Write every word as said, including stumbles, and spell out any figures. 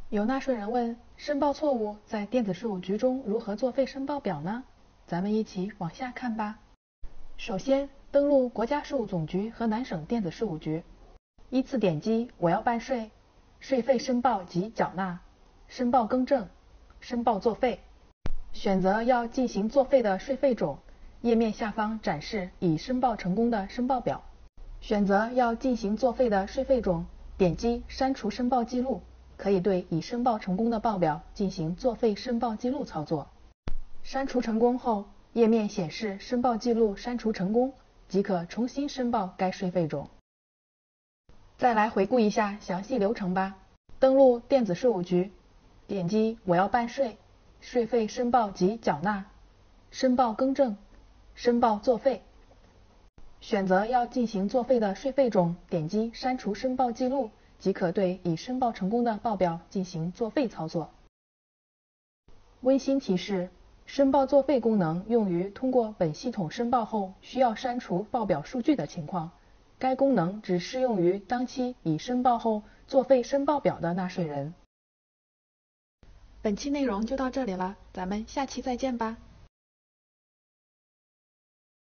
有纳税人问，申报错误在电子税务局中如何作废申报表呢？咱们一起往下看吧。首先，登录国家税务总局河南省电子税务局，依次点击我要办税、税费申报及缴纳、申报更正、申报作废，选择要进行作废的税费种，页面下方展示已申报成功的申报表。选择要进行作废的税费种，点击删除申报记录，可以对已申报成功的报表进行作废申报记录操作。删除成功后，页面显示申报记录删除成功，即可重新申报该税费种。再来回顾一下详细流程吧。登录电子税务局，点击我要办税、税费申报及缴纳、申报更正、申报作废。选择要进行作废的税费种，点击删除申报记录，即可对已申报成功的报表进行作废操作。温馨提示：申报作废功能用于通过本系统申报后需要删除报表数据的情况，该功能只适用于当期已申报后作废申报表的纳税人。本期内容就到这里了，咱们下期再见吧。